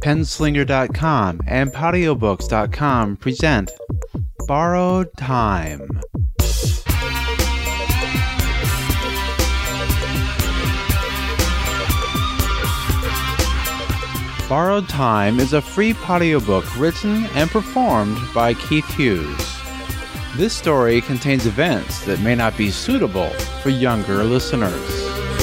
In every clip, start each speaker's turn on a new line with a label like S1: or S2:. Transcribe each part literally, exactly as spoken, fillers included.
S1: Penslinger dot com and Podiobooks dot com present Borrowed Time. Borrowed Time is a free audiobook written and performed by Keith Hughes. This story contains events that may not be suitable for younger listeners.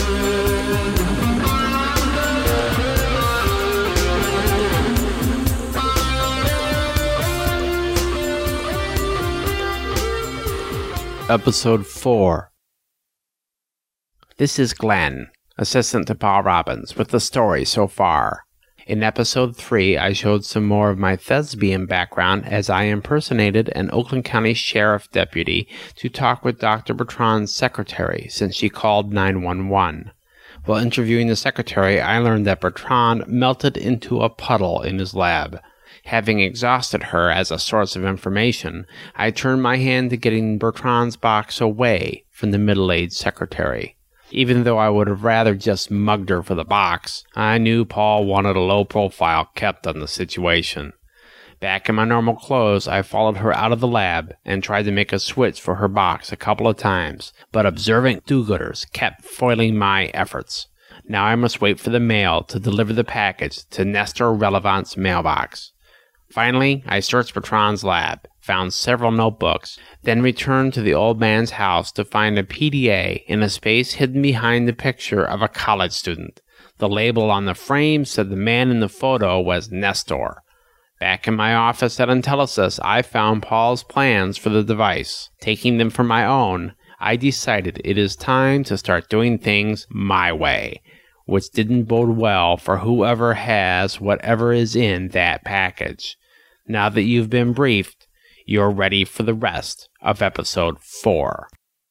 S1: Episode four.
S2: This is Glenn, assistant to Paul Robbins, with the story so far. In episode three, I showed some more of my thespian background as I impersonated an Oakland County Sheriff deputy to talk with Doctor Bertrand's secretary since she called nine one one. While interviewing the secretary, I learned that Bertrand melted into a puddle in his lab. Having exhausted her as a source of information, I turned my hand to getting Bertrand's box away from the middle-aged secretary. Even though I would have rather just mugged her for the box, I knew Paul wanted a low profile kept on the situation. Back in my normal clothes, I followed her out of the lab and tried to make a switch for her box a couple of times, but observant do-gooders kept foiling my efforts. Now I must wait for the mail to deliver the package to Nestor Relevant's mailbox. Finally, I searched Bertrand's lab, found several notebooks, then returned to the old man's house to find a P D A in a space hidden behind the picture of a college student. The label on the frame said the man in the photo was Nestor. Back in my office at Intellisys, I found Paul's plans for the device. Taking them for my own, I decided it is time to start doing things my way, which didn't bode well for whoever has whatever is in that package. Now that you've been briefed, you're ready for the rest of episode four.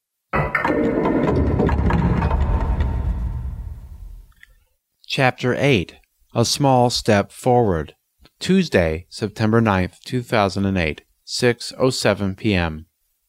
S1: Chapter eight. A Small Step Forward. Tuesday, September ninth, two thousand eight, six oh seven p.m.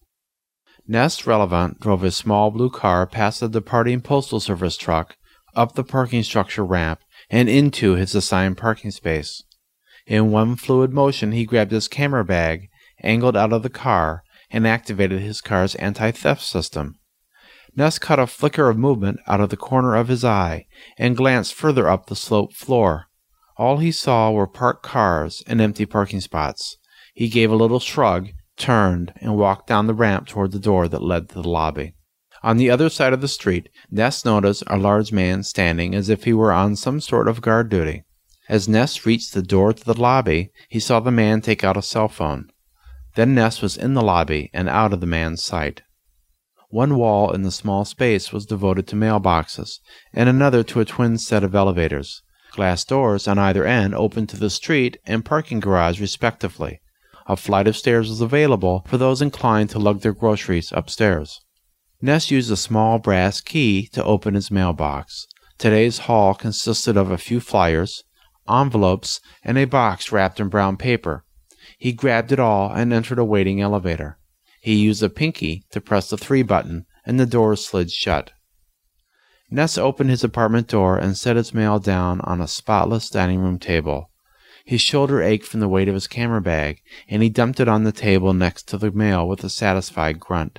S1: Nest Relevant drove his small blue car past the departing Postal Service truck, up the parking structure ramp, and into his assigned parking space. In one fluid motion, he grabbed his camera bag, angled out of the car, and activated his car's anti-theft system. Nest caught a flicker of movement out of the corner of his eye and glanced further up the sloped floor. All he saw were parked cars and empty parking spots. He gave a little shrug, turned, and walked down the ramp toward the door that led to the lobby. On the other side of the street, Nest noticed a large man standing as if he were on some sort of guard duty. As Nest reached the door to the lobby, he saw the man take out a cell phone. Then Nest was in the lobby and out of the man's sight. One wall in the small space was devoted to mailboxes, and another to a twin set of elevators. Glass doors on either end opened to the street and parking garage respectively. A flight of stairs was available for those inclined to lug their groceries upstairs. Nest used a small brass key to open his mailbox. Today's haul consisted of a few flyers, envelopes, and a box wrapped in brown paper. He grabbed it all and entered a waiting elevator. He used a pinky to press the three button, and the door slid shut. Nest opened his apartment door and set his mail down on a spotless dining room table. His shoulder ached from the weight of his camera bag, and he dumped it on the table next to the mail with a satisfied grunt.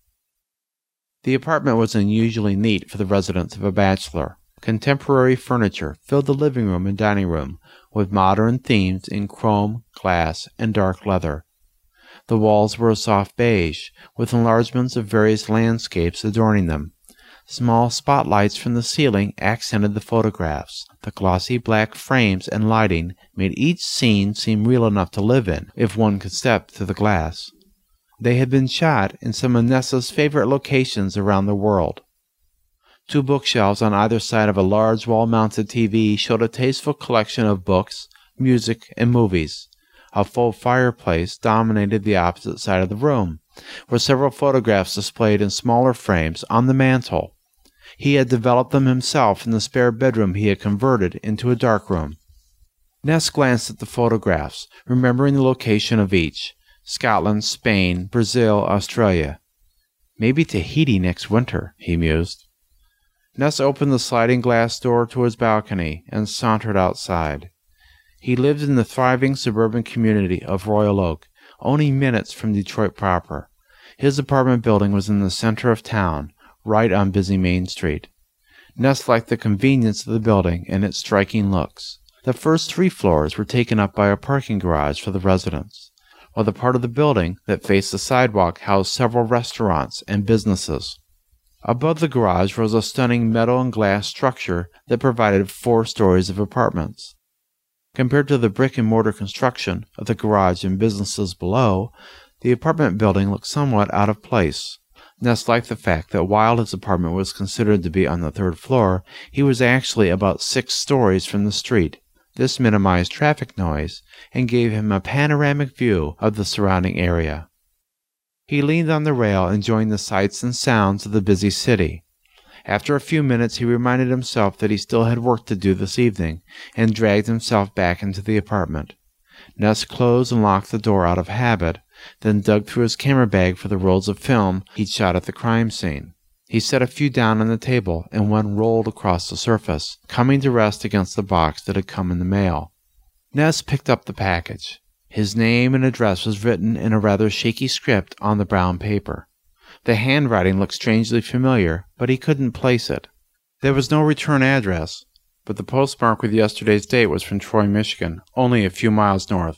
S1: The apartment was unusually neat for the residence of a bachelor. Contemporary furniture filled the living room and dining room, with modern themes in chrome, glass, and dark leather. The walls were a soft beige, with enlargements of various landscapes adorning them. Small spotlights from the ceiling accented the photographs. The glossy black frames and lighting made each scene seem real enough to live in, if one could step through the glass. They had been shot in some of Nessa's favorite locations around the world. Two bookshelves on either side of a large wall-mounted T V showed a tasteful collection of books, music, and movies. A full fireplace dominated the opposite side of the room, where several photographs displayed in smaller frames on the mantel. He had developed them himself in the spare bedroom he had converted into a darkroom. Nest glanced at the photographs, remembering the location of each. Scotland, Spain, Brazil, Australia. Maybe Tahiti next winter, he mused. Ness opened the sliding glass door to his balcony and sauntered outside. He lived in the thriving suburban community of Royal Oak, only minutes from Detroit proper. His apartment building was in the center of town, right on busy Main Street. Ness liked the convenience of the building and its striking looks. The first three floors were taken up by a parking garage for the residents, while the part of the building that faced the sidewalk housed several restaurants and businesses. Above the garage rose a stunning metal and glass structure that provided four stories of apartments. Compared to the brick-and-mortar construction of the garage and businesses below, the apartment building looked somewhat out of place. Ness liked the fact that while his apartment was considered to be on the third floor, he was actually about six stories from the street. This minimized traffic noise and gave him a panoramic view of the surrounding area. He leaned on the rail, enjoying the sights and sounds of the busy city. After a few minutes, he reminded himself that he still had work to do this evening, and dragged himself back into the apartment. Ness closed and locked the door out of habit, then dug through his camera bag for the rolls of film he'd shot at the crime scene. He set a few down on the table, and one rolled across the surface, coming to rest against the box that had come in the mail. Ness picked up the package. His name and address was written in a rather shaky script on the brown paper. The handwriting looked strangely familiar, but he couldn't place it. There was no return address, but the postmark with yesterday's date was from Troy, Michigan, only a few miles north.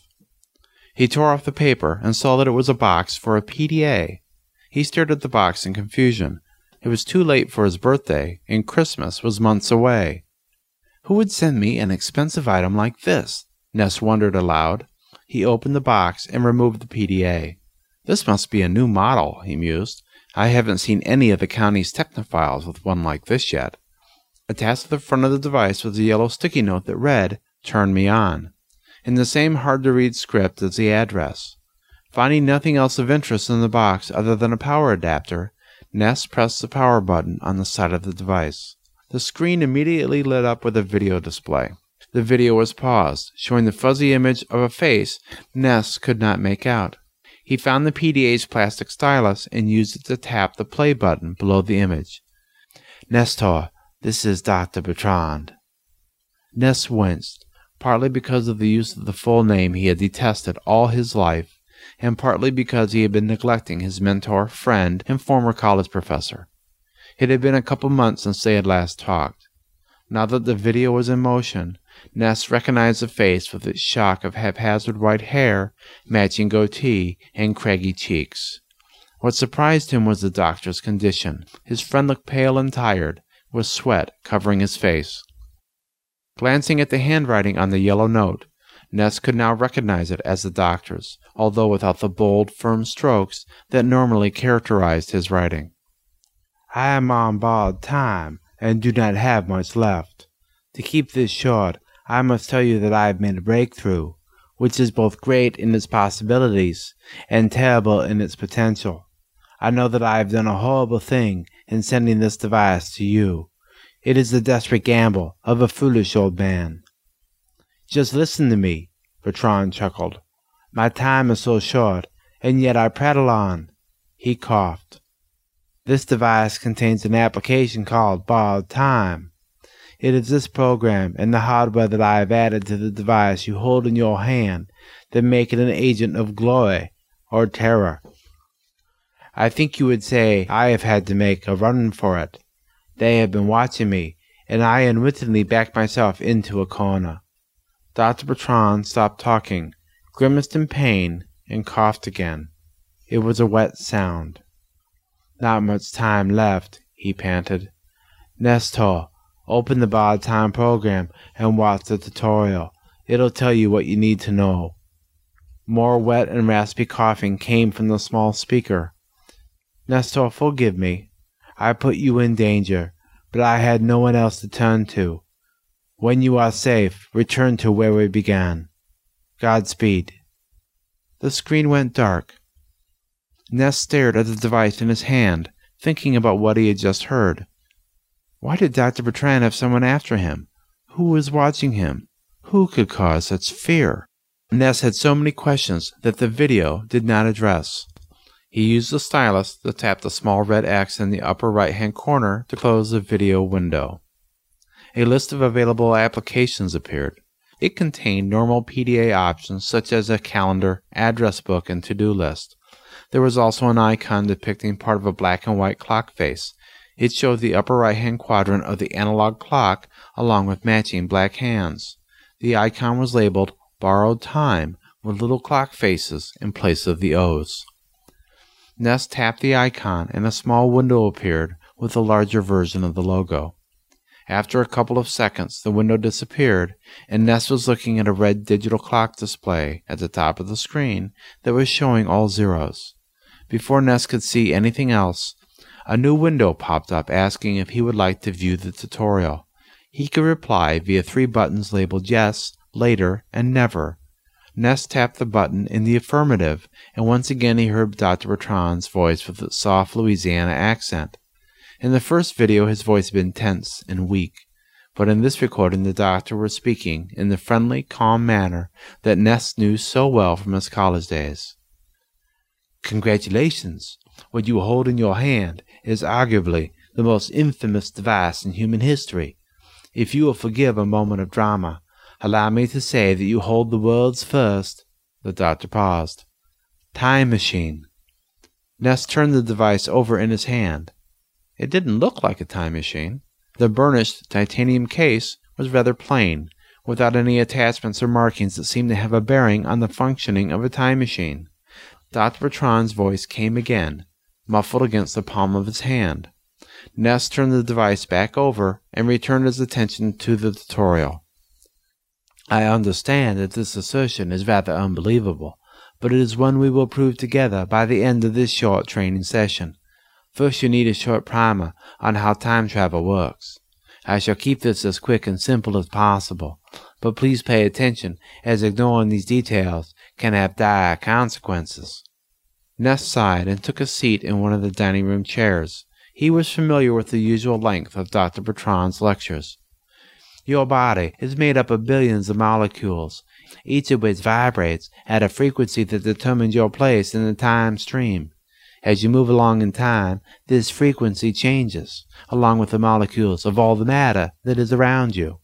S1: He tore off the paper and saw that it was a box for a P D A. He stared at the box in confusion. It was too late for his birthday, and Christmas was months away. Who would send me an expensive item like this? Ness wondered aloud. He opened the box and removed the P D A. This must be a new model, he mused. I haven't seen any of the county's technophiles with one like this yet. Attached to the front of the device was a yellow sticky note that read, "Turn me on," in the same hard-to-read script as the address. Finding nothing else of interest in the box other than a power adapter, Ness pressed the power button on the side of the device. The screen immediately lit up with a video display. The video was paused, showing the fuzzy image of a face Ness could not make out. He found the P D A's plastic stylus and used it to tap the play button below the image. "Nestor, this is Doctor Bertrand." Ness winced, partly because of the use of the full name he had detested all his life, and partly because he had been neglecting his mentor, friend, and former college professor. It had been a couple months since they had last talked. Now that the video was in motion, Ness recognized the face with its shock of haphazard white hair, matching goatee, and craggy cheeks. What surprised him was the doctor's condition. His friend looked pale and tired, with sweat covering his face. Glancing at the handwriting on the yellow note, Ness could now recognize it as the doctor's, although without the bold, firm strokes that normally characterized his writing. "I am on borrowed time, and do not have much left. To keep this short, I must tell you that I have made a breakthrough, which is both great in its possibilities and terrible in its potential. I know that I have done a horrible thing in sending this device to you. It is the desperate gamble of a foolish old man." "Just listen to me," Bertrand chuckled. "My time is so short, and yet I prattle on." He coughed. "This device contains an application called Borrowed Time. It is this program and the hardware that I have added to the device you hold in your hand that make it an agent of glory or terror. I think you would say I have had to make a run for it. They have been watching me, and I unwittingly backed myself into a corner." Doctor Bertrand stopped talking, grimaced in pain, and coughed again. It was a wet sound. "Not much time left," he panted. "Nestor, open the Borrowed Time program and watch the tutorial. It'll tell you what you need to know." More wet and raspy coughing came from the small speaker. "Nestor, forgive me. I put you in danger, but I had no one else to turn to. When you are safe, return to where we began. Godspeed." The screen went dark. Ness stared at the device in his hand, thinking about what he had just heard. Why did Doctor Bertrand have someone after him? Who was watching him? Who could cause such fear? Ness had so many questions that the video did not address. He used the stylus to tap the small red X in the upper right-hand corner to close the video window. A list of available applications appeared. It contained normal P D A options such as a calendar, address book, and to-do list. There was also an icon depicting part of a black and white clock face. It showed the upper right-hand quadrant of the analog clock along with matching black hands. The icon was labeled Borrowed Time with little clock faces in place of the O's. Ness tapped the icon and a small window appeared with a larger version of the logo. After a couple of seconds, the window disappeared, and Ness was looking at a red digital clock display at the top of the screen that was showing all zeros. Before Ness could see anything else, a new window popped up asking if he would like to view the tutorial. He could reply via three buttons labeled Yes, Later, and Never. Ness tapped the button in the affirmative, and once again he heard Doctor Bertrand's voice with its soft Louisiana accent. In the first video his voice had been tense and weak, but in this recording the doctor was speaking in the friendly, calm manner that Ness knew so well from his college days. Congratulations! What you hold in your hand is arguably the most infamous device in human history. If you will forgive a moment of drama, allow me to say that you hold the world's first— the doctor paused. Time machine. Ness turned the device over in his hand. It didn't look like a time machine. The burnished titanium case was rather plain, without any attachments or markings that seemed to have a bearing on the functioning of a time machine. Doctor Bertrand's voice came again, muffled against the palm of his hand. Ness turned the device back over and returned his attention to the tutorial. I understand that this assertion is rather unbelievable, but it is one we will prove together by the end of this short training session. First, you need a short primer on how time travel works. I shall keep this as quick and simple as possible, but please pay attention, as ignoring these details can have dire consequences. Ness sighed and took a seat in one of the dining room chairs. He was familiar with the usual length of Doctor Bertrand's lectures. Your body is made up of billions of molecules, each of which vibrates at a frequency that determines your place in the time stream. As you move along in time, this frequency changes, along with the molecules of all the matter that is around you.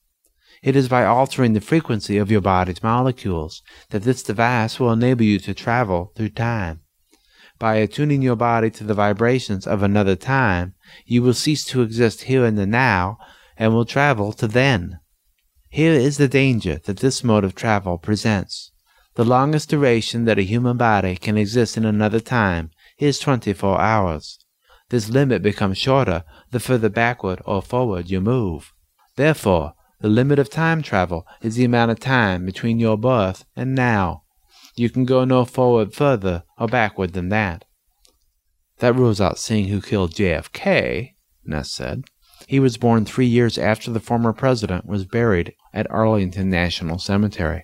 S1: It is by altering the frequency of your body's molecules that this device will enable you to travel through time. By attuning your body to the vibrations of another time, you will cease to exist here in the now and will travel to then. Here is the danger that this mode of travel presents. The longest duration that a human body can exist in another time is twenty-four hours. This limit becomes shorter the further backward or forward you move. Therefore, the limit of time travel is the amount of time between your birth and now. You can go no forward further or backward than that. That rules out seeing who killed J F K, Ness said. He was born three years after the former president was buried at Arlington National Cemetery.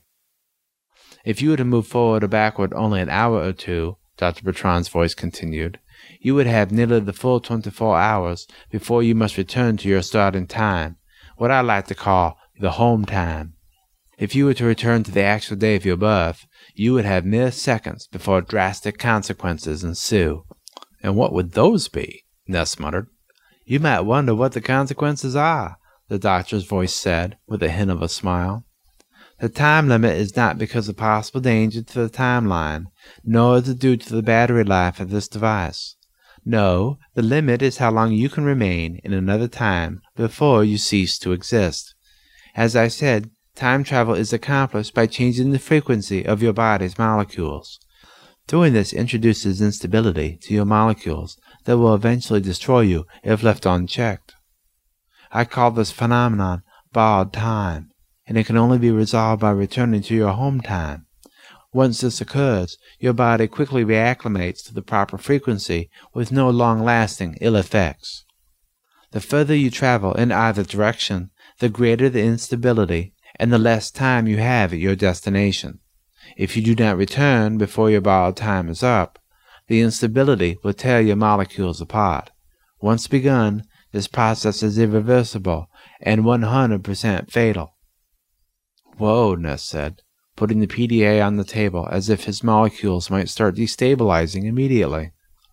S1: If you were to move forward or backward only an hour or two, Doctor Bertrand's voice continued, you would have nearly the full twenty-four hours before you must return to your starting time, what I like to call the home time. If you were to return to the actual day of your birth, you would have mere seconds before drastic consequences ensue. And what would those be? Ness muttered. You might wonder what the consequences are, the doctor's voice said, with a hint of a smile. The time limit is not because of possible danger to the timeline, nor is it due to the battery life of this device. No, the limit is how long you can remain in another time before you cease to exist. As I said, time travel is accomplished by changing the frequency of your body's molecules. Doing this introduces instability to your molecules that will eventually destroy you if left unchecked. I call this phenomenon borrowed time, and it can only be resolved by returning to your home time. Once this occurs, your body quickly reacclimates to the proper frequency with no long-lasting ill effects. The further you travel in either direction, the greater the instability and the less time you have at your destination. If you do not return before your borrowed time is up, the instability will tear your molecules apart. Once begun, this process is irreversible and one hundred percent fatal. Whoa, Ness said, putting the P D A on the table as if his molecules might start destabilizing immediately.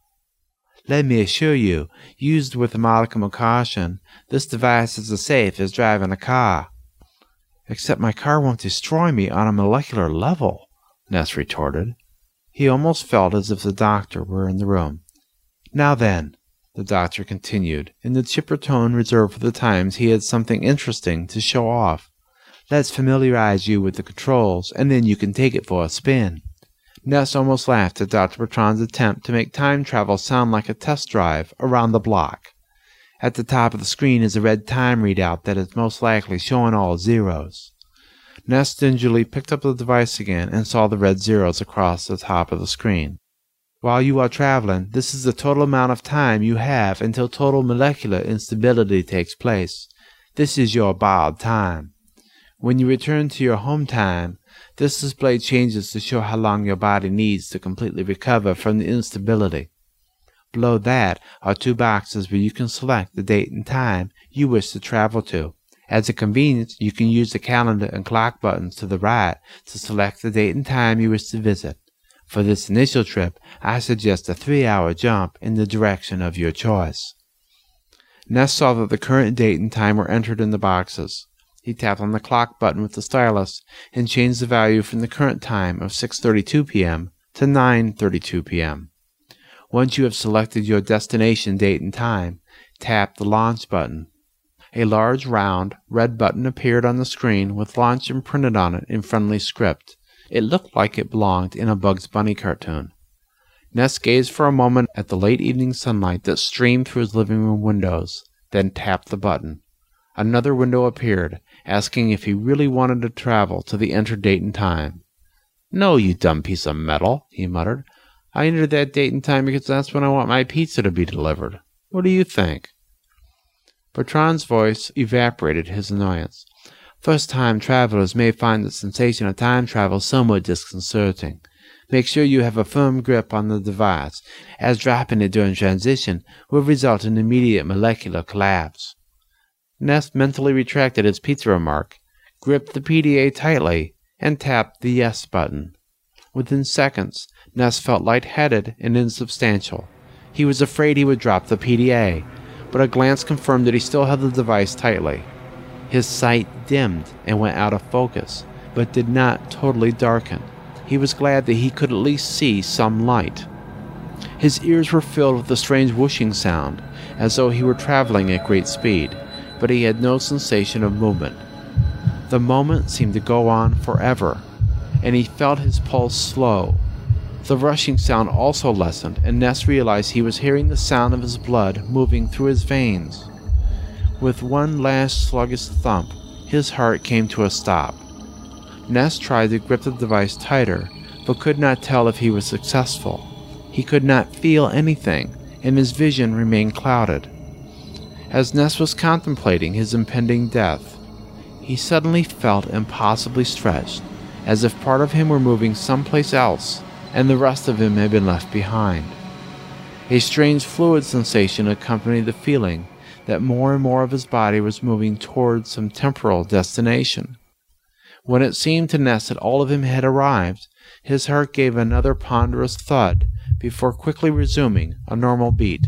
S1: Let me assure you, used with a modicum of caution, this device is as safe as driving a car. Except my car won't destroy me on a molecular level, Ness retorted. He almost felt as if the doctor were in the room. Now then, the doctor continued, in the chipper tone reserved for the times he had something interesting to show off. Let's familiarize you with the controls, and then you can take it for a spin. Ness almost laughed at Doctor Bertrand's attempt to make time travel sound like a test drive around the block. At the top of the screen is a red time readout that is most likely showing all zeros. Ness gingerly picked up the device again and saw the red zeros across the top of the screen. While you are traveling, this is the total amount of time you have until total molecular instability takes place. This is your borrowed time. When you return to your home time, this display changes to show how long your body needs to completely recover from the instability. Below that are two boxes where you can select the date and time you wish to travel to. As a convenience, you can use the calendar and clock buttons to the right to select the date and time you wish to visit. For this initial trip, I suggest a three-hour jump in the direction of your choice. Ness saw that the current date and time were entered in the boxes. He tapped on the clock button with the stylus and changed the value from the current time of six thirty-two p m to nine thirty-two p m Once you have selected your destination date and time, tap the launch button. A large, round, red button appeared on the screen with launch imprinted on it in friendly script. It looked like it belonged in a Bugs Bunny cartoon. Ness gazed for a moment at the late evening sunlight that streamed through his living room windows, then tapped the button. Another window appeared, asking if he really wanted to travel to the entered date and time. No, you dumb piece of metal, he muttered. I entered that date and time because that's when I want my pizza to be delivered. What do you think? Bertrand's voice evaporated his annoyance. First-time travelers may find the sensation of time travel somewhat disconcerting. Make sure you have a firm grip on the device, as dropping it during transition will result in immediate molecular collapse. Ness mentally retracted his pizza remark, gripped the P D A tightly, and tapped the Yes button. Within seconds, Ness felt lightheaded and insubstantial. He was afraid he would drop the P D A, but a glance confirmed that he still held the device tightly. His sight dimmed and went out of focus, but did not totally darken. He was glad that he could at least see some light. His ears were filled with a strange whooshing sound, as though he were traveling at great speed, but he had no sensation of movement. The moment seemed to go on forever, and he felt his pulse slow. The rushing sound also lessened, and Ness realized he was hearing the sound of his blood moving through his veins. With one last sluggish thump, his heart came to a stop. Ness tried to grip the device tighter, but could not tell if he was successful. He could not feel anything, and his vision remained clouded. As Ness was contemplating his impending death, he suddenly felt impossibly stretched, as if part of him were moving someplace else, and the rest of him had been left behind. A strange fluid sensation accompanied the feeling that more and more of his body was moving towards some temporal destination. When it seemed to Ness that all of him had arrived, his heart gave another ponderous thud before quickly resuming a normal beat.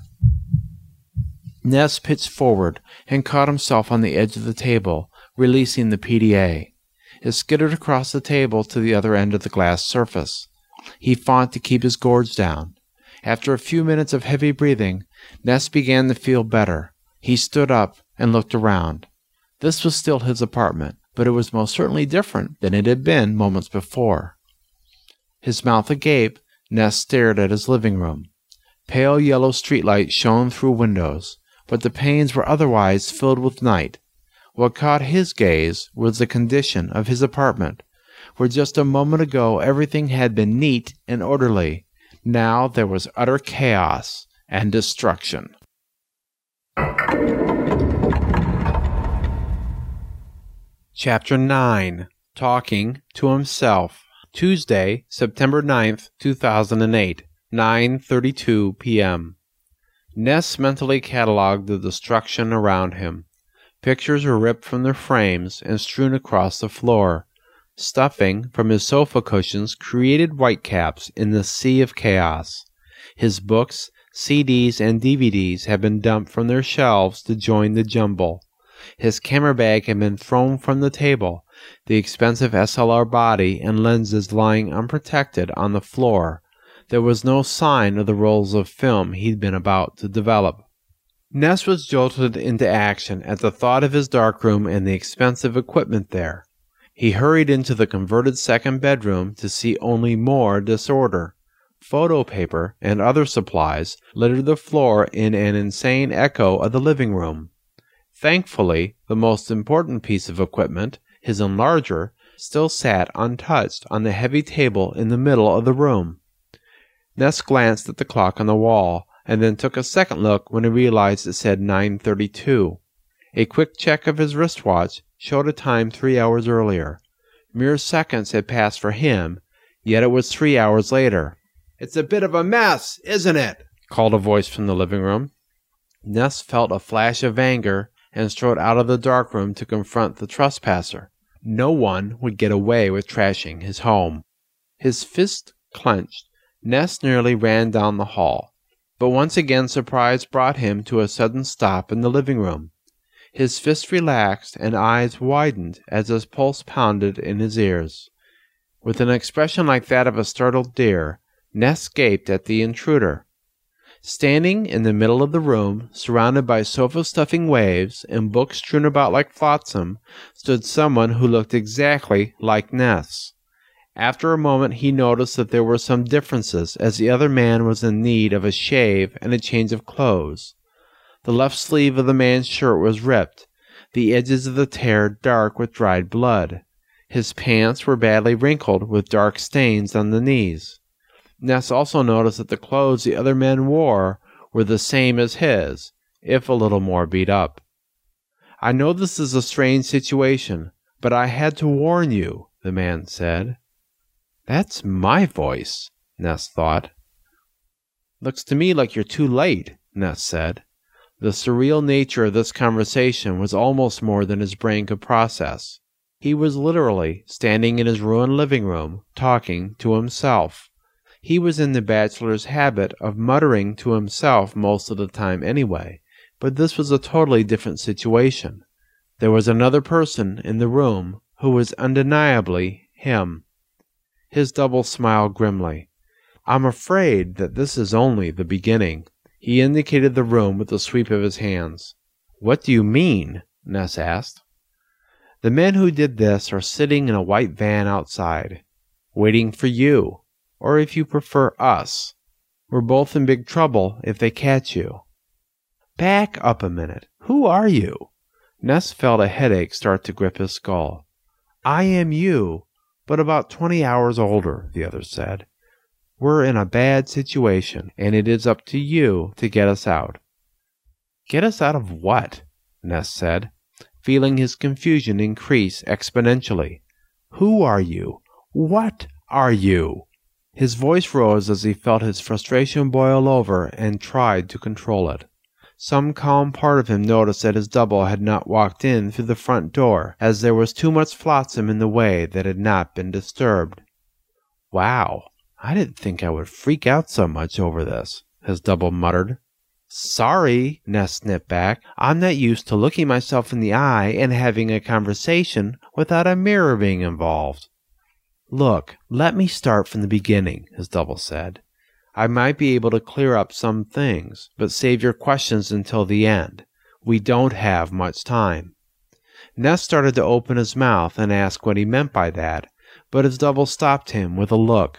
S1: Ness pitched forward and caught himself on the edge of the table, releasing the P D A. It skittered across the table to the other end of the glass surface. He fought to keep his gorge down. After a few minutes of heavy breathing, Ness began to feel better. He stood up and looked around. This was still his apartment, but it was most certainly different than it had been moments before. His mouth agape, Ness stared at his living room. Pale yellow streetlight shone through windows, but the panes were otherwise filled with night. What caught his gaze was the condition of his apartment, where just a moment ago everything had been neat and orderly. Now there was utter chaos and destruction. Chapter nine. Talking to Himself. Tuesday, September ninth, two thousand eight, nine thirty-two p m Ness mentally cataloged the destruction around him. Pictures were ripped from their frames and strewn across the floor. Stuffing from his sofa cushions created whitecaps in the sea of chaos. His books, C Ds, and D V Ds had been dumped from their shelves to join the jumble. His camera bag had been thrown from the table, the expensive S L R body and lenses lying unprotected on the floor. There was no sign of the rolls of film he'd been about to develop. Ness was jolted into action at the thought of his darkroom and the expensive equipment there. He hurried into the converted second bedroom to see only more disorder. Photo paper and other supplies littered the floor in an insane echo of the living room. Thankfully, the most important piece of equipment, his enlarger, still sat untouched on the heavy table in the middle of the room. Ness glanced at the clock on the wall, and then took a second look when he realized it said nine thirty-two. A quick check of his wristwatch showed a time three hours earlier. Mere seconds had passed for him, yet it was three hours later. "It's a bit of a mess, isn't it?" called a voice from the living room. Ness felt a flash of anger and strode out of the darkroom to confront the trespasser. No one would get away with trashing his home. His fist clenched, Ness nearly ran down the hall. But once again surprise brought him to a sudden stop in the living room. His fist relaxed and eyes widened as his pulse pounded in his ears. With an expression like that of a startled deer, Ness gaped at the intruder. Standing in the middle of the room, surrounded by sofa-stuffing waves and books strewn about like flotsam, stood someone who looked exactly like Ness. After a moment he noticed that there were some differences, as the other man was in need of a shave and a change of clothes. The left sleeve of the man's shirt was ripped, the edges of the tear dark with dried blood. His pants were badly wrinkled with dark stains on the knees. Ness also noticed that the clothes the other men wore were the same as his, if a little more beat up. "I know this is a strange situation, but I had to warn you," the man said. "That's my voice," Ness thought. "Looks to me like you're too late," Ness said. The surreal nature of this conversation was almost more than his brain could process. He was literally standing in his ruined living room, talking to himself. He was in the bachelor's habit of muttering to himself most of the time anyway, but this was a totally different situation. There was another person in the room who was undeniably him. His double smiled grimly. "I'm afraid that this is only the beginning." He indicated the room with a sweep of his hands. "What do you mean?" Ness asked. "The men who did this are sitting in a white van outside, waiting for you, or if you prefer us. We're both in big trouble if they catch you." "Back up a minute. Who are you?" Ness felt a headache start to grip his skull. "I am you, but about twenty hours older," the other said. "We're in a bad situation, and it is up to you to get us out." "Get us out of what?" Ness said, feeling his confusion increase exponentially. "Who are you? What are you?" His voice rose as he felt his frustration boil over and tried to control it. Some calm part of him noticed that his double had not walked in through the front door, as there was too much flotsam in the way that had not been disturbed. "Wow, I didn't think I would freak out so much over this," his double muttered. "Sorry," Ness snipped back. "I'm not used to looking myself in the eye and having a conversation without a mirror being involved." "Look, let me start from the beginning," his double said. "I might be able to clear up some things, but save your questions until the end. We don't have much time." Ness started to open his mouth and ask what he meant by that, but his double stopped him with a look.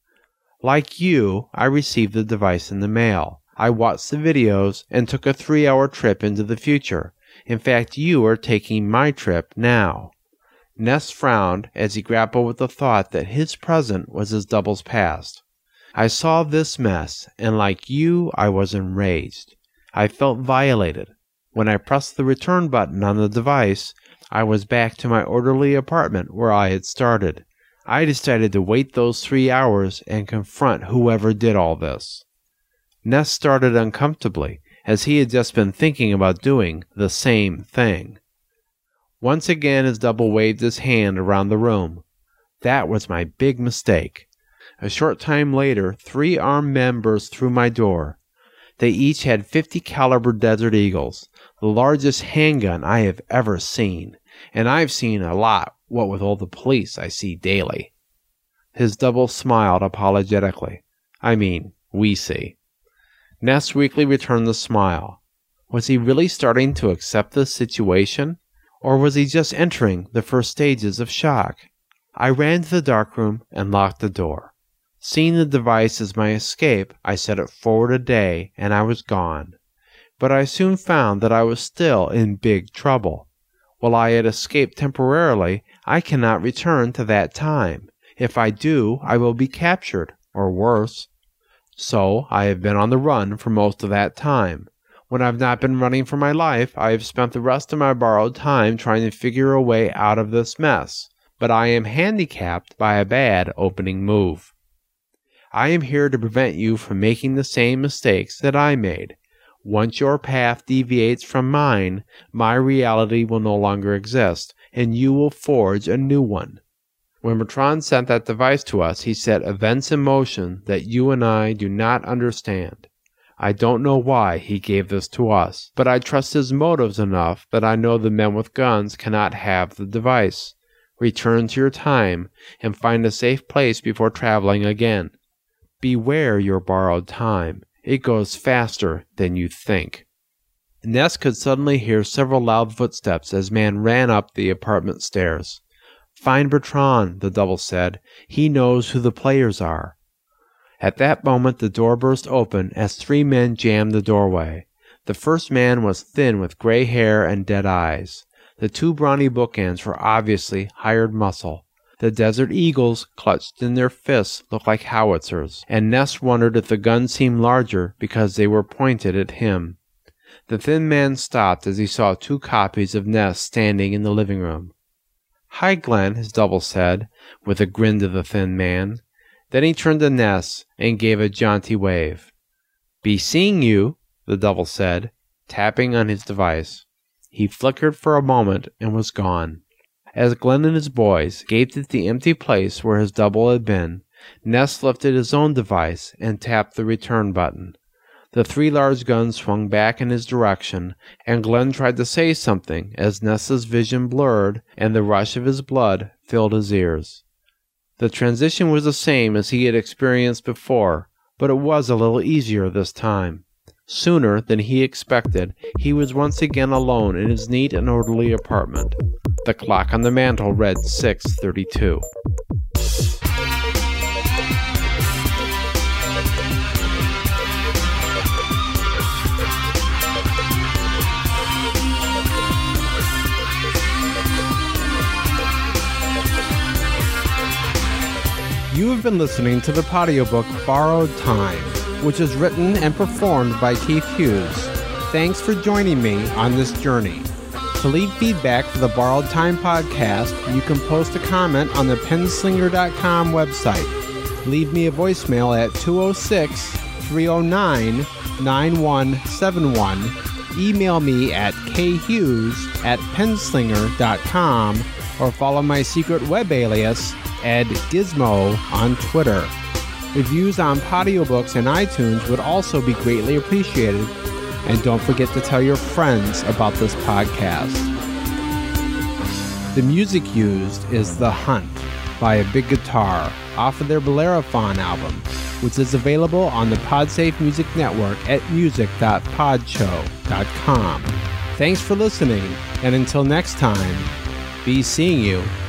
S1: "Like you, I received the device in the mail. I watched the videos and took a three-hour trip into the future. In fact, you are taking my trip now." Ness frowned as he grappled with the thought that his present was his double's past. "I saw this mess, and like you, I was enraged. I felt violated. When I pressed the return button on the device, I was back to my orderly apartment where I had started. I decided to wait those three hours and confront whoever did all this." Ness started uncomfortably, as he had just been thinking about doing the same thing. Once again his double waved his hand around the room. "That was my big mistake. A short time later, three armed men burst through my door. They each had fifty caliber Desert Eagles, the largest handgun I have ever seen, and I've seen a lot, what with all the police I see daily. His double smiled apologetically. I mean, we see. Ness weakly returned the smile. Was he really starting to accept this situation? Or was he just entering the first stages of shock? I ran to the darkroom and locked the door. Seeing the device as my escape, I set it forward a day, and I was gone. But I soon found that I was still in big trouble. While I had escaped temporarily, I cannot return to that time. If I do, I will be captured, or worse. So I have been on the run for most of that time. When I've not been running for my life, I have spent the rest of my borrowed time trying to figure a way out of this mess. But I am handicapped by a bad opening move. I am here to prevent you from making the same mistakes that I made. Once your path deviates from mine, my reality will no longer exist, and you will forge a new one. When Bertrand sent that device to us, he set events in motion that you and I do not understand. I don't know why he gave this to us, but I trust his motives enough that I know the men with guns cannot have the device. Return to your time and find a safe place before traveling again. Beware your borrowed time. It goes faster than you think. Ness could suddenly hear several loud footsteps as man ran up the apartment stairs. Find Bertrand, the double said. He knows who the players are. At that moment the door burst open as three men jammed the doorway. The first man was thin with gray hair and dead eyes. The two brawny bookends were obviously hired muscle. The Desert Eagles, clutched in their fists, looked like howitzers, and Ness wondered if the guns seemed larger because they were pointed at him. The thin man stopped as he saw two copies of Ness standing in the living room. Hi, Glenn, his double said, with a grin to the thin man. Then he turned to Ness and gave a jaunty wave. Be seeing you, the double said, tapping on his device. He flickered for a moment and was gone. As Glenn and his boys gaped at the empty place where his double had been, Ness lifted his own device and tapped the return button. The three large guns swung back in his direction, and Glenn tried to say something as Ness's vision blurred and the rush of his blood filled his ears. The transition was the same as he had experienced before, but it was a little easier this time. Sooner than he expected, he was once again alone in his neat and orderly apartment. The clock on the mantel read six thirty-two.
S2: You have been listening to the audiobook Borrowed Time, which is written and performed by Keith Hughes. Thanks for joining me on this journey. To leave feedback for the Borrowed Time podcast, you can post a comment on the Penslinger dot com website. Leave me a voicemail at two oh six, three oh nine, nine one seven one. Email me at khughes at penslinger dot com or follow my secret web alias, Ed Gizmo, on Twitter. Reviews on audiobooks and iTunes would also be greatly appreciated. And don't forget to tell your friends about this podcast. The music used is The Hunt by A Big Guitar off of their Bellerophon album, which is available on the Podsafe Music Network at music dot podshow dot com. Thanks for listening, and until next time, be seeing you